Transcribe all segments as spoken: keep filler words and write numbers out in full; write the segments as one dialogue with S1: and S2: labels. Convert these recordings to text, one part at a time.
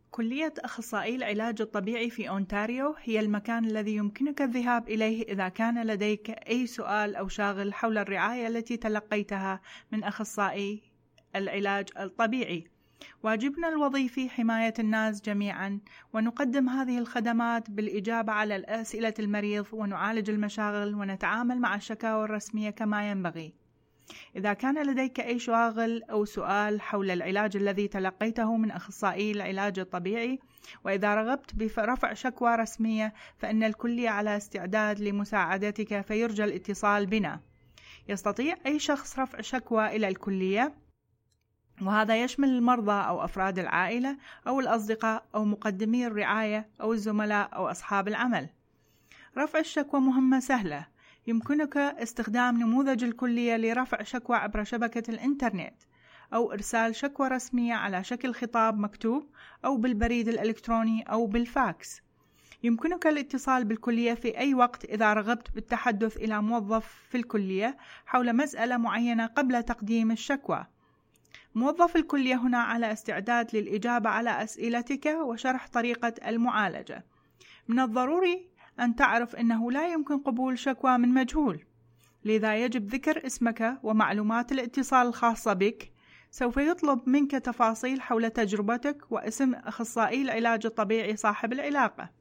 S1: كلية أخصائي العلاج الطبيعي في أونتاريو هي المكان الذي يمكنك الذهاب إليه إذا كان لديك أي سؤال أو شاغل حول الرعاية التي تلقيتها من أخصائي العلاج الطبيعي. واجبنا الوظيفي حماية الناس جميعا، ونقدم هذه الخدمات بالإجابة على أسئلة المريض ونعالج المشاغل ونتعامل مع الشكاوى الرسمية كما ينبغي. إذا كان لديك أي شاغل أو سؤال حول العلاج الذي تلقيته من أخصائي العلاج الطبيعي، وإذا رغبت برفع شكوى رسمية، فإن الكلية على استعداد لمساعدتك، فيرجى الاتصال بنا. يستطيع أي شخص رفع شكوى إلى الكلية، وهذا يشمل المرضى أو أفراد العائلة أو الأصدقاء أو مقدمي الرعاية أو الزملاء أو أصحاب العمل. رفع الشكوى مهمة سهلة. يمكنك استخدام نموذج الكلية لرفع شكوى عبر شبكة الإنترنت، أو إرسال شكوى رسمية على شكل خطاب مكتوب أو بالبريد الإلكتروني أو بالفاكس. يمكنك الاتصال بالكلية في أي وقت إذا رغبت بالتحدث إلى موظف في الكلية حول مسألة معينة قبل تقديم الشكوى. موظف الكلية هنا على استعداد للإجابة على أسئلتك وشرح طريقة المعالجة. من الضروري أن تعرف أنه لا يمكن قبول شكوى من مجهول، لذا يجب ذكر اسمك ومعلومات الاتصال الخاصة بك. سوف يطلب منك تفاصيل حول تجربتك واسم أخصائي العلاج الطبيعي صاحب العلاقة.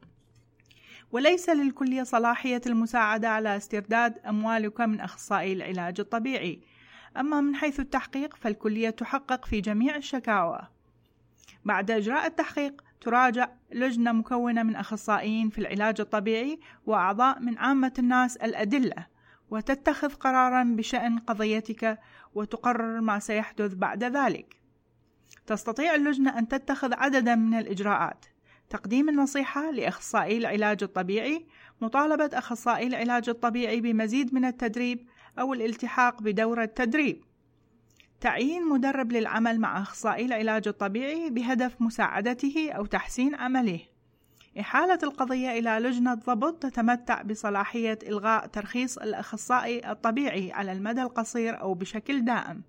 S1: وليس للكلية صلاحية المساعدة على استرداد أموالك من أخصائي العلاج الطبيعي. أما من حيث التحقيق، فالكلية تحقق في جميع الشكاوى. بعد إجراء التحقيق تراجع لجنة مكونة من أخصائيين في العلاج الطبيعي وأعضاء من عامة الناس الأدلة، وتتخذ قراراً بشأن قضيتك وتقرر ما سيحدث بعد ذلك. تستطيع اللجنة أن تتخذ عدداً من الإجراءات: تقديم النصيحة لأخصائي العلاج الطبيعي، مطالبة أخصائي العلاج الطبيعي بمزيد من التدريب أو الالتحاق بدورة تدريب، تعيين مدرب للعمل مع أخصائي العلاج الطبيعي بهدف مساعدته أو تحسين عمله، إحالة القضية إلى لجنة ضبط تتمتع بصلاحية إلغاء ترخيص الأخصائي الطبيعي على المدى القصير أو بشكل دائم،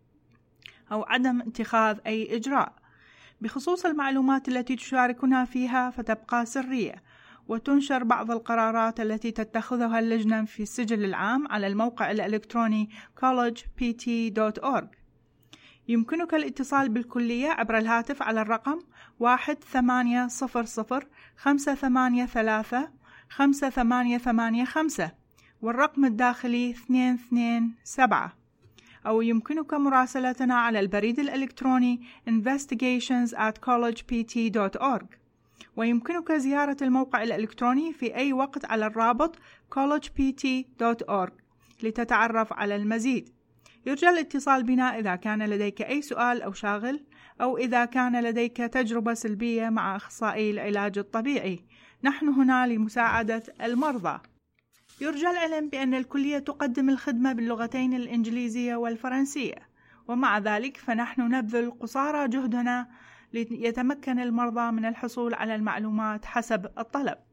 S1: أو عدم اتخاذ أي إجراء. بخصوص المعلومات التي تشاركنا فيها فتبقى سرية، وتنشر بعض القرارات التي تتخذها اللجنة في السجل العام على الموقع الإلكتروني كوليدج بي تي دوت أورغ. يمكنك الاتصال بالكلية عبر الهاتف على الرقم واحد ثمانية صفر صفر خمسة ثمانية ثلاثة خمسة ثمانية ثمانية خمسة، والرقم الداخلي اثنين اثنين سبعة، أو يمكنك مراسلتنا على البريد الإلكتروني investigations at college p t dot org. ويمكنك زيارة الموقع الإلكتروني في أي وقت على الرابط college p t dot org لتتعرف على المزيد. يرجى الاتصال بنا إذا كان لديك أي سؤال أو شاغل، أو إذا كان لديك تجربة سلبية مع أخصائي العلاج الطبيعي. نحن هنا لمساعدة المرضى. يرجى العلم بأن الكلية تقدم الخدمة باللغتين الإنجليزية والفرنسية، ومع ذلك فنحن نبذل قصارى جهدنا ليتمكن المرضى من الحصول على المعلومات حسب الطلب.